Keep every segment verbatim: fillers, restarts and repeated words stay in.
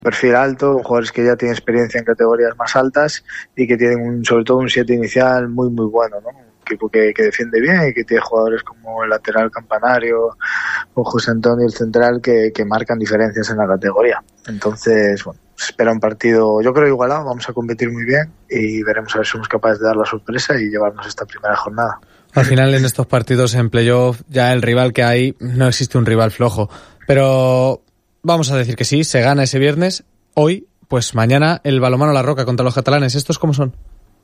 perfil alto, jugadores que ya tienen experiencia en categorías más altas y que tienen un, sobre todo un siete inicial muy muy bueno, ¿no? Un equipo que, que defiende bien y que tiene jugadores como el lateral Campanario o José Antonio el central que, que marcan diferencias en la categoría. Entonces, bueno, se espera un partido, yo creo igualado, vamos a competir muy bien y veremos a ver si somos capaces de dar la sorpresa y llevarnos esta primera jornada. Al final en estos partidos en playoff ya el rival que hay, no existe un rival flojo, pero vamos a decir que sí, se gana ese viernes. Hoy, pues mañana, el balonmano La Roca contra los catalanes. ¿Estos cómo son?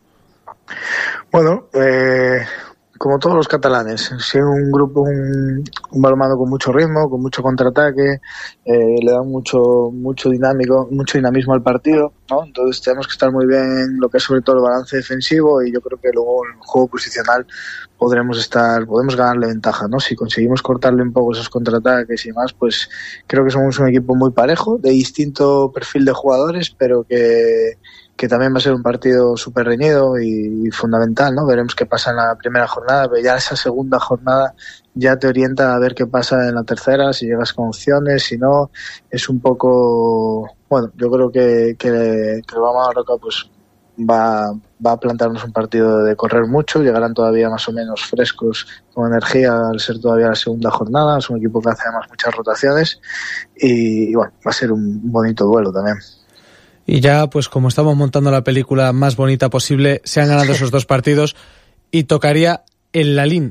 Bueno, eh, como todos los catalanes, si un grupo, un, un balonmano con mucho ritmo, con mucho contraataque, eh, le da mucho mucho dinámico, mucho dinamismo al partido, ¿no? Entonces tenemos que estar muy bien en lo que es sobre todo el balance defensivo y yo creo que luego en el juego posicional podremos estar, podemos ganarle ventaja, ¿no? Si conseguimos cortarle un poco esos contraataques y demás, pues creo que somos un equipo muy parejo, de distinto perfil de jugadores, pero que que también va a ser un partido súper reñido y, y fundamental, ¿no? Veremos qué pasa en la primera jornada, pero ya esa segunda jornada ya te orienta a ver qué pasa en la tercera, si llegas con opciones, si no, es un poco, bueno, yo creo que, que, que el Balonmano Roca pues va, va a plantarnos un partido de correr mucho, llegarán todavía más o menos frescos, con energía al ser todavía la segunda jornada, es un equipo que hace además muchas rotaciones y, y bueno, va a ser un bonito duelo también. Y ya, pues como estamos montando la película más bonita posible, se han ganado esos dos partidos y tocaría el Lalín,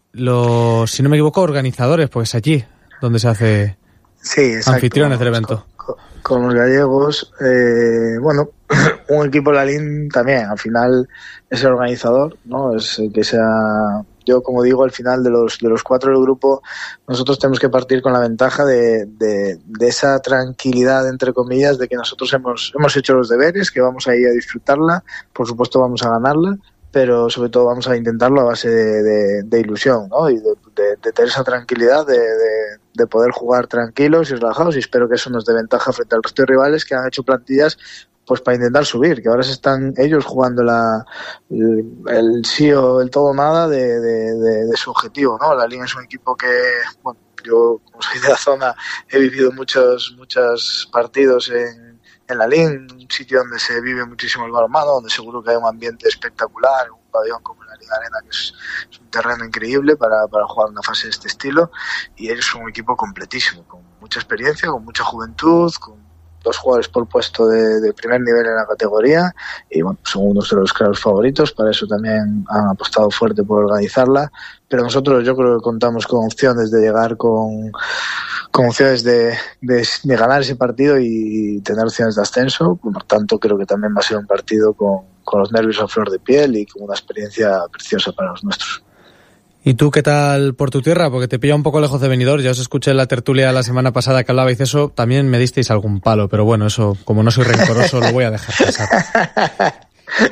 los, si no me equivoco, organizadores, pues allí donde se hace sí, exacto, anfitriones del evento. Con, con los gallegos, eh, bueno, un equipo Lalín también, al final es el organizador, ¿no? Es el que sea... Yo, como digo, al final de los de los cuatro del grupo, nosotros tenemos que partir con la ventaja de, de, de esa tranquilidad, entre comillas, de que nosotros hemos hemos hecho los deberes, que vamos a ir a disfrutarla, por supuesto vamos a ganarla, pero sobre todo vamos a intentarlo a base de, de, de ilusión, ¿no? Y de, de, de tener esa tranquilidad de, de, de poder jugar tranquilos y relajados, y espero que eso nos dé ventaja frente al resto de rivales que han hecho plantillas pues para intentar subir, que ahora se están ellos jugando la el, el sí o el todo nada de, de, de, de su objetivo, ¿no? La Liga es un equipo que, bueno, yo como soy de la zona he vivido muchos muchos partidos en, en la Liga, un sitio donde se vive muchísimo el balonmano, donde seguro que hay un ambiente espectacular, un pabellón como la Liga Arena que es, es un terreno increíble para, para jugar una fase de este estilo, y ellos son un equipo completísimo, con mucha experiencia, con mucha juventud, con dos jugadores por puesto de, de primer nivel en la categoría y bueno, son unos de los claros favoritos, para eso también han apostado fuerte por organizarla, pero nosotros yo creo que contamos con opciones de llegar con, con opciones de, de, de ganar ese partido y tener opciones de ascenso, por tanto creo que también va a ser un partido con, con los nervios a flor de piel y con una experiencia preciosa para los nuestros. ¿Y tú qué tal por tu tierra? Porque te pilla un poco lejos de Benidorm. Ya os escuché en la tertulia la semana pasada que hablabais eso. También me disteis algún palo, pero bueno, eso, como no soy rencoroso, lo voy a dejar pasar.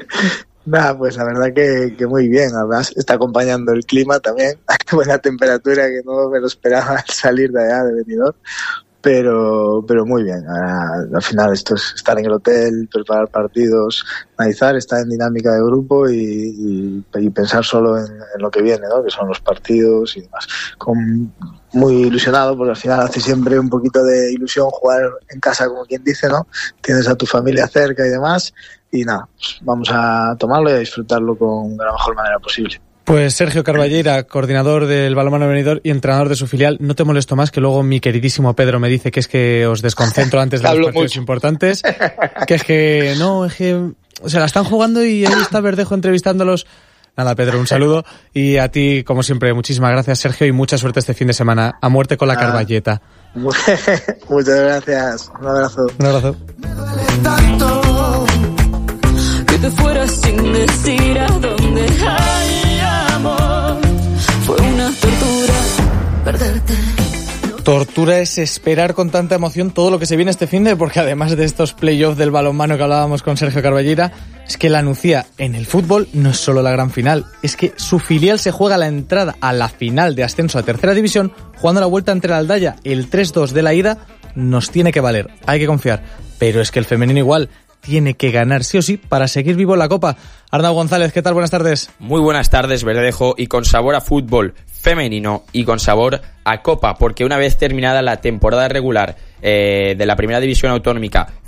Nada, pues la verdad que, que muy bien. Además está acompañando el clima también. Buena temperatura, que no me lo esperaba al salir de allá de Benidorm. Pero, pero muy bien. Al, al final esto es estar en el hotel, preparar partidos, analizar, estar en dinámica de grupo y, y, y pensar solo en, en lo que viene, ¿no? Que son los partidos y demás. Con, muy ilusionado, porque al final hace siempre un poquito de ilusión jugar en casa, como quien dice, ¿no? Tienes a tu familia cerca y demás. Y nada, pues vamos a tomarlo y a disfrutarlo con de la mejor manera posible. Pues Sergio Carballeira, coordinador del Balonmano Benidorm y entrenador de su filial. No te molesto más, que luego mi queridísimo Pedro me dice que es que os desconcentro antes de los partidos mucho. importantes. Que es que, no, es que se la están jugando y ahí está Verdejo entrevistándolos. Nada, Pedro, un saludo. Y a ti, como siempre, muchísimas gracias, Sergio, y mucha suerte este fin de semana. A muerte con la ah, Carballeta. Muchas gracias. Un abrazo. Un abrazo. Me duele tanto que te fueras sin decir a dónde hay. Fue una tortura perderte. Tortura es esperar con tanta emoción todo lo que se viene este finde, porque además de estos playoffs del balonmano que hablábamos con Sergio Carballeira, es que la Nucía en el fútbol no es solo la gran final, es que su filial se juega la entrada a la final de ascenso a tercera división, jugando la vuelta entre la Aldaya. El tres dos de la ida nos tiene que valer, hay que confiar, pero es que el femenino igual. tiene que ganar sí o sí para seguir vivo en la Copa. Arnau González, ¿qué tal? Buenas tardes. Muy buenas tardes, Verdejo, y con sabor a fútbol femenino y con sabor a Copa, porque una vez terminada la temporada regular eh, de la Primera División Autonómica